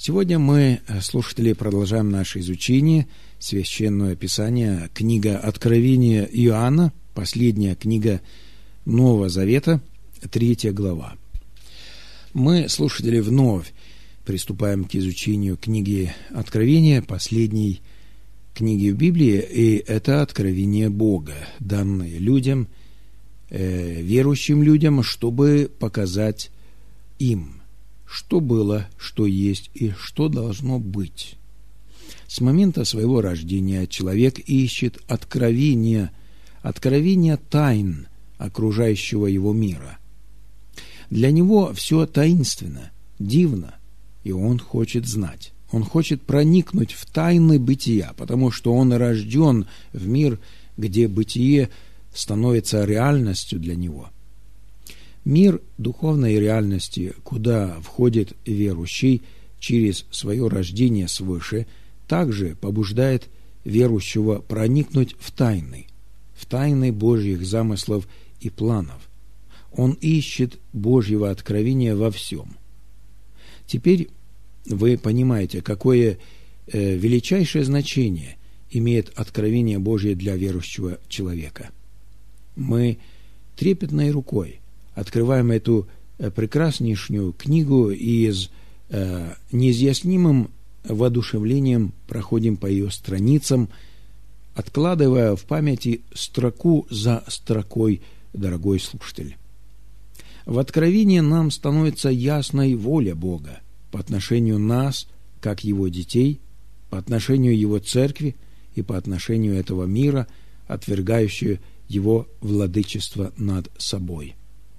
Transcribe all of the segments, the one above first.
Сегодня мы, слушатели, продолжаем наше изучение Священного Писания, книга Откровения Иоанна, последняя книга Нового Завета, 3 глава. Мы, слушатели, вновь приступаем к изучению книги Откровения, последней книги в Библии, и это откровение Бога, данное людям, верующим людям, чтобы показать им, что было, что есть и что должно быть. С момента своего рождения человек ищет откровения тайн окружающего его мира. Для него все таинственно, дивно, и он хочет знать. Он хочет проникнуть в тайны бытия, потому что он рожден в мир, где бытие становится реальностью для него. Мир духовной реальности, куда входит верующий через свое рождение свыше, также побуждает верующего проникнуть в тайны Божьих замыслов и планов. Он ищет Божьего откровения во всем. Теперь вы понимаете, какое величайшее значение имеет откровение Божье для верующего человека. Мы трепетной рукой открываем эту прекраснейшую книгу и с неизъяснимым воодушевлением проходим по ее страницам, откладывая в памяти строку за строкой, дорогой слушатель. В откровении нам становится ясной воля Бога по отношению нас, как Его детей, по отношению Его церкви и по отношению этого мира, отвергающего Его владычество над собой.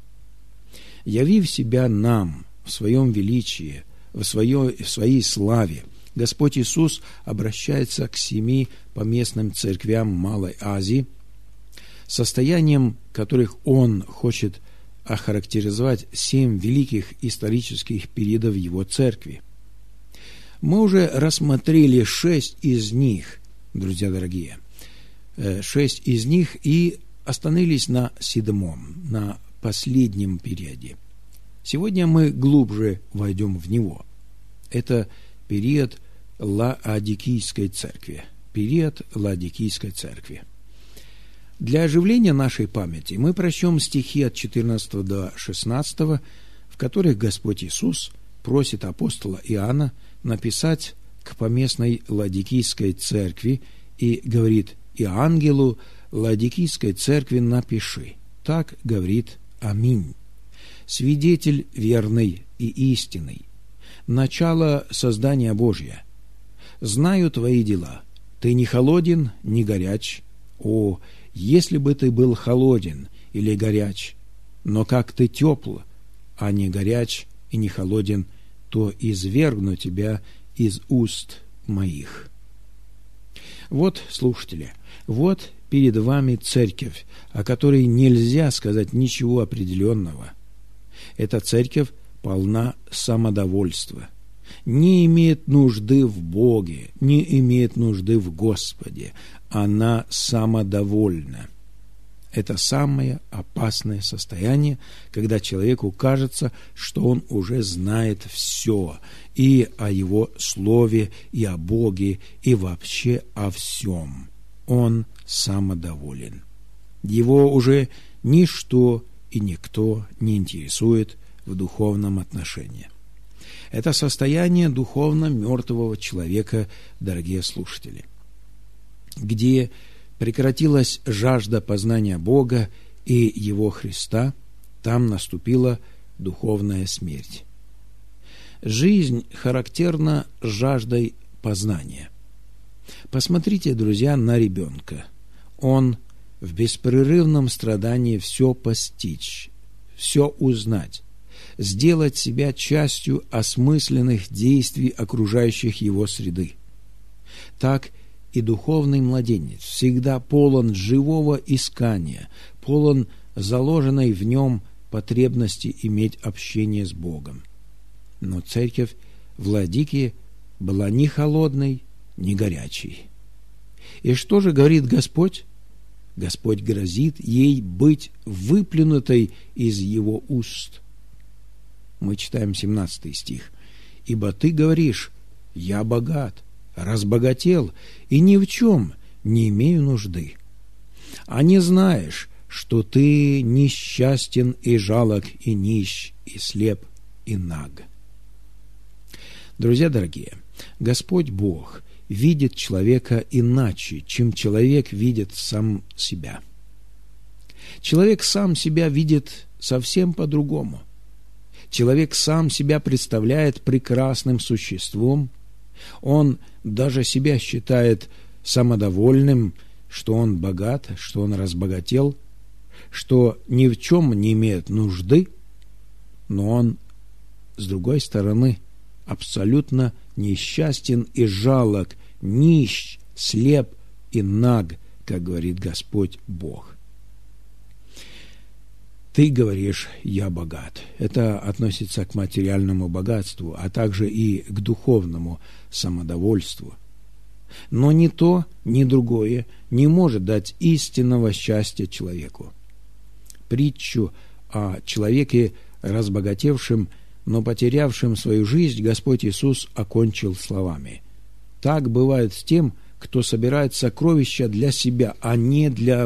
Явив себя нам в своем величии, в своей славе, Господь Иисус обращается к 7 поместным церквям Малой Азии, состоянием которых Он хочет охарактеризовать 7 великих исторических периодов Его церкви. Мы уже рассмотрели 6 из них, друзья дорогие, 6 из них и остановились на 7-м, на последнем периоде. Сегодня мы глубже войдем в него. Это период Лаодикийской церкви. Для оживления нашей памяти мы прочтем стихи от 14 до 16, в которых Господь Иисус просит апостола Иоанна написать к поместной Лаодикийской церкви и говорит: «И ангелу Лаодикийской церкви напиши, так говорит Аминь, свидетель верный и истинный, начало создания Божия. Знаю твои дела, ты не холоден, не горяч. О, если бы ты был холоден или горяч, но как ты тепл, а не горяч и не холоден, то извергну тебя из уст моих». Вот, слушатели, вот перед вами церковь, о которой нельзя сказать ничего определенного. Эта церковь полна самодовольства, не имеет нужды в Боге, не имеет нужды в Господе. Она самодовольна. Это самое опасное состояние, когда человеку кажется, что он уже знает все и о Его Слове, и о Боге, и вообще о всем. Он самодоволен. Его уже ничто и никто не интересует в духовном отношении. Это состояние духовно мертвого человека, дорогие слушатели, где прекратилась жажда познания Бога и Его Христа, там наступила духовная смерть. Жизнь характерна жаждой познания. Посмотрите, друзья, на ребенка. Он в беспрерывном страдании все постичь, все узнать, сделать себя частью осмысленных действий окружающих его среды. Так и духовный младенец всегда полон живого искания, полон заложенной в нем потребности иметь общение с Богом. Но церковь в Лаодикии была ни холодной, ни горячей. И что же говорит Господь? Господь грозит ей быть выплюнутой из Его уст. Мы читаем 17 стих. ибо ты говоришь: я богат, разбогател, и ни в чем не имею нужды. А не знаешь, что ты несчастен и жалок, и нищ, и слеп, и наг. Друзья дорогие, Господь Бог видит человека иначе, чем человек видит сам себя. Человек сам себя видит совсем по-другому. Человек сам себя представляет прекрасным существом. Он даже себя считает самодовольным, что он богат, что он разбогател, что ни в чем не имеет нужды, но он, с другой стороны, абсолютно несчастен и жалок, нищ, слеп и наг, как говорит Господь Бог. Ты говоришь: я богат. Это относится к материальному богатству, а также и к духовному самодовольству. Но ни то, ни другое не может дать истинного счастья человеку. Притчу о человеке разбогатевшем, но потерявшем свою жизнь, Господь Иисус окончил словами: так бывает с тем, кто собирает сокровища для себя, а не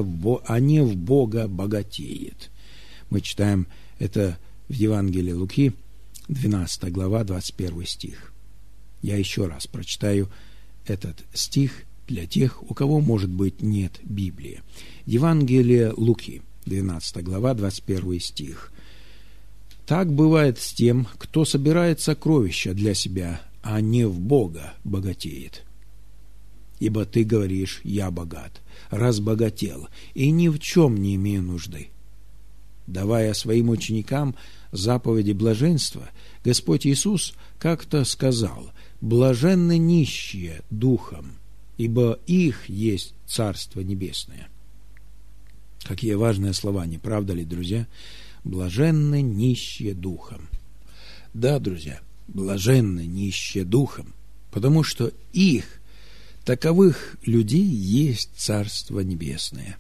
в Бога богатеет. Мы читаем это в Евангелии Луки, 12 глава, 21 стих. Я еще раз прочитаю этот стих для тех, у кого, может быть, нет Библии. Евангелие Луки, 12 глава, 21 стих. «Так бывает с тем, кто собирает сокровища для себя, а не в Бога богатеет. Ибо ты говоришь: я богат, разбогател, и ни в чем не имею нужды». Давая своим ученикам заповеди блаженства, Господь Иисус как-то сказал: «Блаженны нищие духом, ибо их есть Царство Небесное». Какие важные слова, не правда ли, друзья? Блаженны нищие духом. Да, друзья, блаженны нищие духом, потому что их, таковых людей, есть Царство Небесное.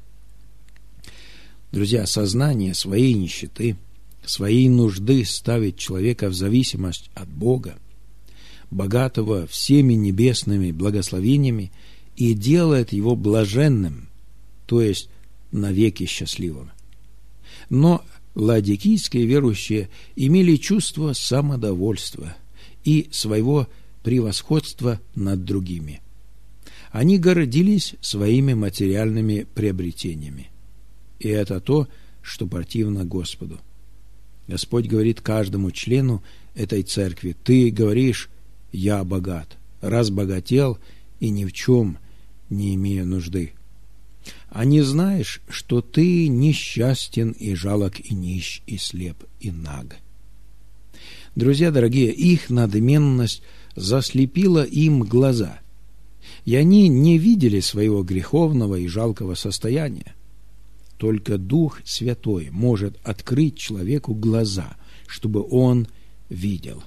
Друзья, осознание своей нищеты, своей нужды ставит человека в зависимость от Бога, богатого всеми небесными благословениями, и делает его блаженным, то есть навеки счастливым. Но ладикийские верующие имели чувство самодовольства и своего превосходства над другими. Они гордились своими материальными приобретениями. И это то, что противно Господу. Господь говорит каждому члену этой церкви: ты говоришь: я богат, разбогател, и ни в чем не имею нужды. А не знаешь, что ты несчастен и жалок, и нищ, и слеп, и наг. Друзья дорогие, их надменность заслепила им глаза, и они не видели своего греховного и жалкого состояния. Только Дух Святой может открыть человеку глаза, чтобы он видел.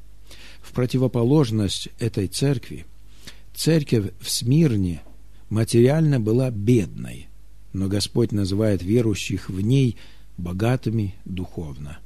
В противоположность этой церкви, церковь в Смирне материально была бедной, но Господь называет верующих в ней богатыми духовно.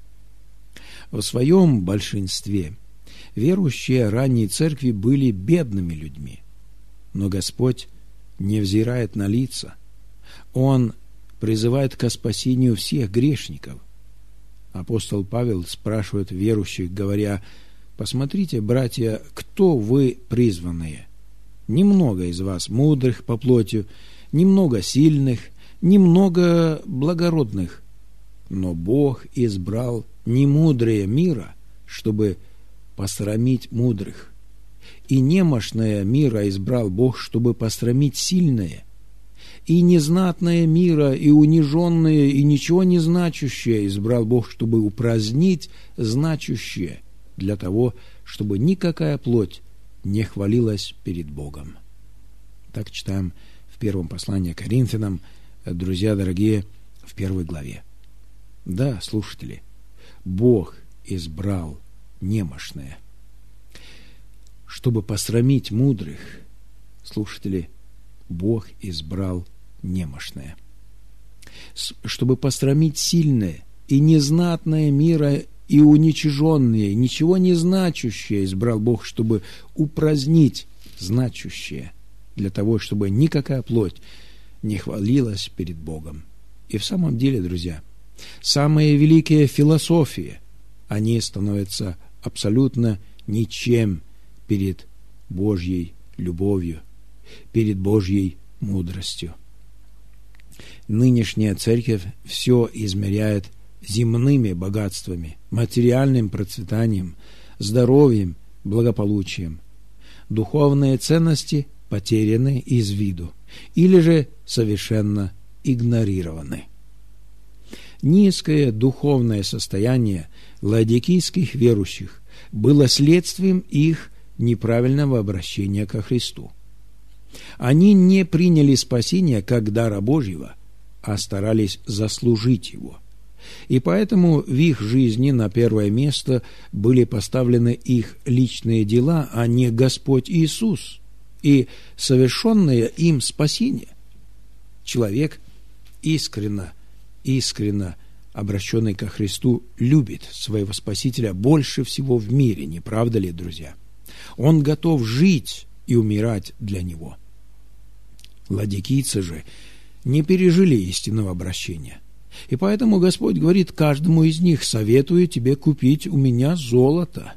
В своем большинстве верующие ранней церкви были бедными людьми, но Господь не взирает на лица. Он призывает ко спасению всех грешников. Апостол Павел спрашивает верующих, говоря: «Посмотрите, братья, кто вы призванные? Немного из вас мудрых по плотью, немного сильных, немного благородных. Но Бог избрал немудрее мира, чтобы посрамить мудрых. И немощное мира избрал Бог, чтобы посрамить сильное. И незнатное мира, и униженное, и ничего не значащее избрал Бог, чтобы упразднить значащее, для того, чтобы никакая плоть не хвалилась перед Богом». Так читаем в первом послании к Коринфянам, друзья дорогие, в 1 главе. Да, слушатели, Бог избрал немощное, чтобы посрамить мудрых. Слушатели, Бог избрал немощное, чтобы посрамить сильное и незнатное мира и уничиженные, ничего не значащее избрал Бог, чтобы упразднить значущее, для того, чтобы никакая плоть не хвалилась перед Богом. И в самом деле, друзья, самые великие философии, они становятся абсолютно ничем перед Божьей любовью, перед Божьей мудростью. Нынешняя церковь все измеряет земными богатствами, материальным процветанием, здоровьем, благополучием. Духовные ценности потеряны из виду или же совершенно игнорированы. Низкое духовное состояние ладикийских верующих было следствием их неправильного обращения ко Христу. Они не приняли спасение как дара Божьего, а старались заслужить его. И поэтому в их жизни на первое место были поставлены их личные дела, а не Господь Иисус и совершенное им спасение. Человек искренно обращенный ко Христу, любит своего Спасителя больше всего в мире, не правда ли, друзья? Он готов жить и умирать для Него. Ладикийцы же не пережили истинного обращения. И поэтому Господь говорит каждому из них: советую тебе купить у меня золото.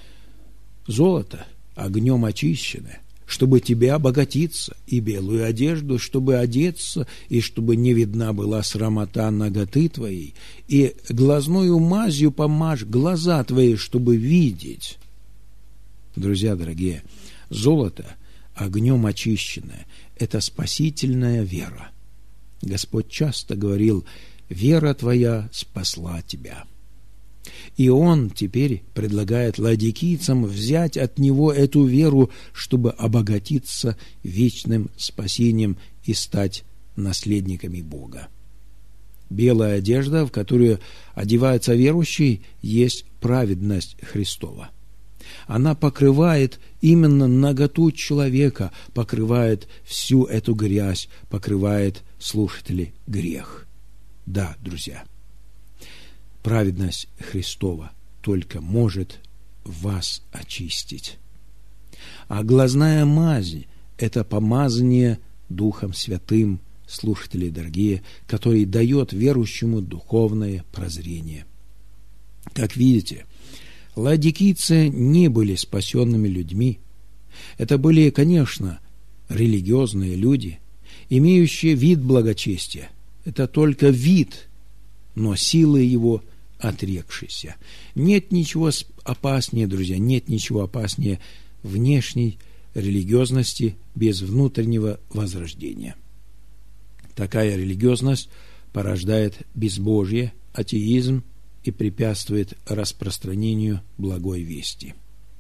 Золото, огнем очищенное, чтобы тебе обогатиться, и белую одежду, чтобы одеться, и чтобы не видна была срамота наготы твоей, и глазною мазью помажь глаза твои, чтобы видеть. Друзья дорогие, золото, огнем очищенное, это спасительная вера. Господь часто говорил: вера твоя спасла тебя. И Он теперь предлагает ладикийцам взять от Него эту веру, чтобы обогатиться вечным спасением и стать наследниками Бога. Белая одежда, в которую одевается верующий, есть праведность Христова. Она покрывает именно наготу человека, покрывает всю эту грязь, покрывает, слушатели, грех. Да, друзья, праведность Христова только может вас очистить. А глазная мазь – это помазание Духом Святым, слушатели дорогие, который дает верующему духовное прозрение. Как видите, ладикийцы не были спасенными людьми. Это были, конечно, религиозные люди, имеющие вид благочестия. Это только вид, но силы его отрекшиеся. Нет ничего опаснее, друзья, нет ничего опаснее внешней религиозности без внутреннего возрождения. Такая религиозность порождает безбожие, атеизм и препятствует распространению благой вести.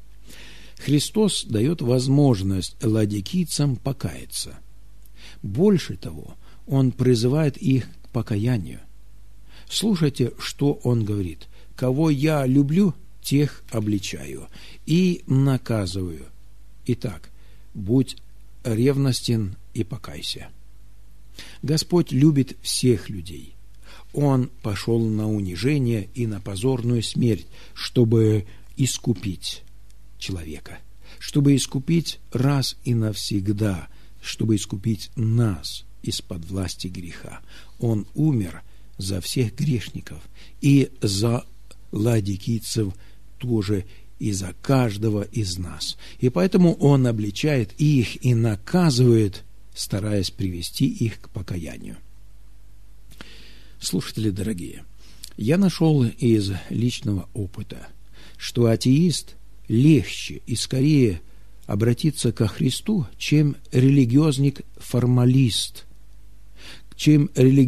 Христос дает возможность ладикийцам покаяться. Больше того, Он призывает их к покаянию. Слушайте, что Он говорит: «Кого я люблю, тех обличаю и наказываю. Итак, будь ревностен и покайся». Господь любит всех людей. Он пошел на унижение и на позорную смерть, чтобы искупить человека, чтобы искупить раз и навсегда, чтобы искупить нас из-под власти греха. Он умер за всех грешников и за ладикийцев тоже, и за каждого из нас. И поэтому Он обличает их и наказывает, стараясь привести их к покаянию. Слушатели дорогие, я нашел из личного опыта, что атеист легче и скорее обратиться ко Христу, чем религиозник-формалист, чем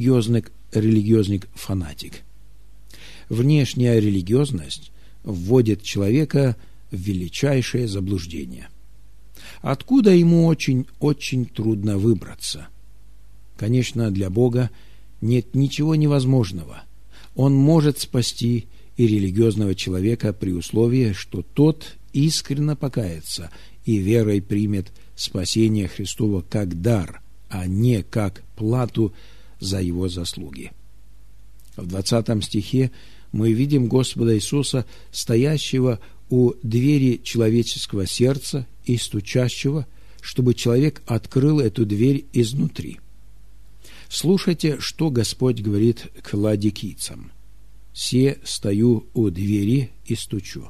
религиозник-фанатик. Внешняя религиозность вводит человека в величайшее заблуждение, откуда ему очень трудно выбраться. Конечно, для Бога нет ничего невозможного. Он может спасти и религиозного человека при условии, что тот искренне покается и верой примет спасение Христово как дар, а не как плату за его заслуги. В 20 стихе мы видим Господа Иисуса, стоящего у двери человеческого сердца и стучащего, чтобы человек открыл эту дверь изнутри. Слушайте, что Господь говорит к ладикийцам. «Се стою у двери и стучу.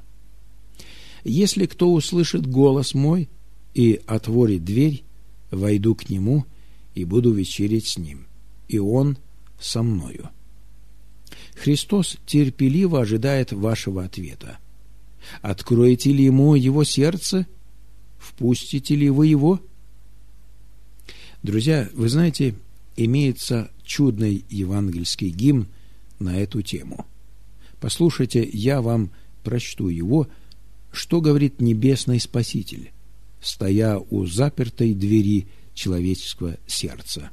Если кто услышит голос мой и отворит дверь, войду к нему и буду вечерять с ним, и он со мною». Христос терпеливо ожидает вашего ответа. Откроете ли ему его сердце? Впустите ли вы его? Друзья, вы знаете, имеется чудный евангельский гимн на эту тему. Послушайте, я вам прочту его, что говорит небесный Спаситель, стоя у запертой двери человеческого сердца.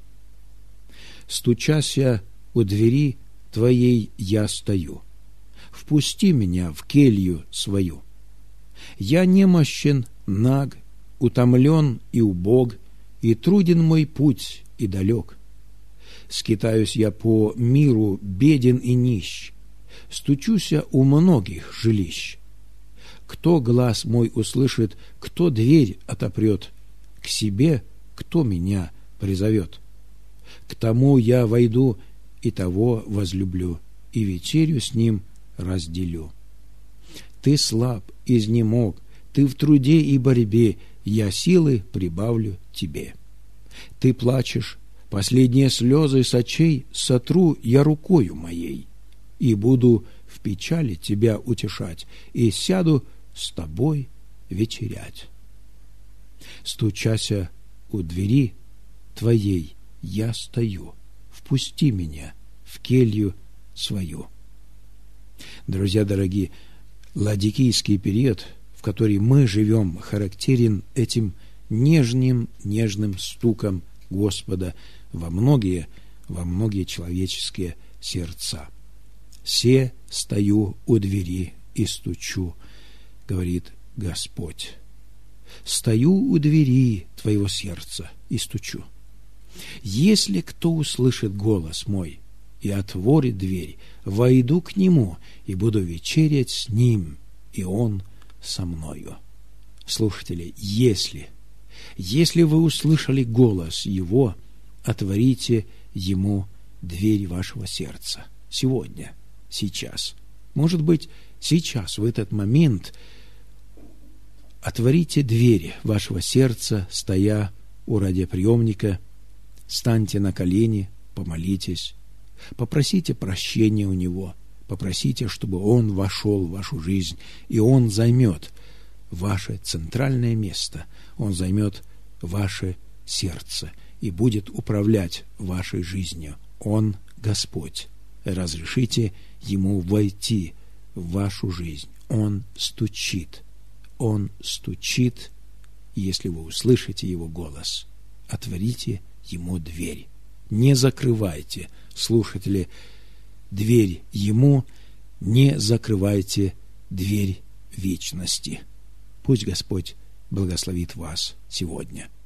«Стучася у двери Твоей я стою. Впусти меня в келью свою. Я немощен, наг, утомлен и убог, и труден мой путь и далек. Скитаюсь я по миру беден и нищ, стучуся у многих жилищ. Кто глаз мой услышит, кто дверь отопрет, к себе кто меня призовет? К тому я войду и того возлюблю, и вечерю с ним разделю. Ты слаб, изнемог, ты в труде и борьбе, я силы прибавлю тебе. Ты плачешь, последние слезы с очей сотру я рукою моей, и буду в печали тебя утешать, и сяду с тобой вечерять. Стучася у двери Твоей я стою, впусти меня в келью свою». Друзья дорогие, ладикийский период, в который мы живем, характерен этим нежным стуком Господа во многие человеческие сердца. «Се стою у двери и стучу», — говорит Господь. «Стою у двери твоего сердца и стучу. Если кто услышит голос мой и отворит дверь, войду к нему и буду вечерять с ним, и он со мною». Слушатели, если вы услышали голос его, отворите ему дверь вашего сердца. Сегодня, сейчас. Может быть, сейчас, в этот момент, отворите дверь вашего сердца, стоя у радиоприемника, станьте на колени, помолитесь, попросите прощения у него, попросите, чтобы он вошел в вашу жизнь, и он займет ваше центральное место, он займет ваше сердце и будет управлять вашей жизнью. Он Господь. Разрешите ему войти в вашу жизнь. Он стучит. Он стучит. Если вы услышите его голос, отворите ему дверь. Не закрывайте, слушатели, дверь ему, не закрывайте дверь вечности. Пусть Господь благословит вас сегодня.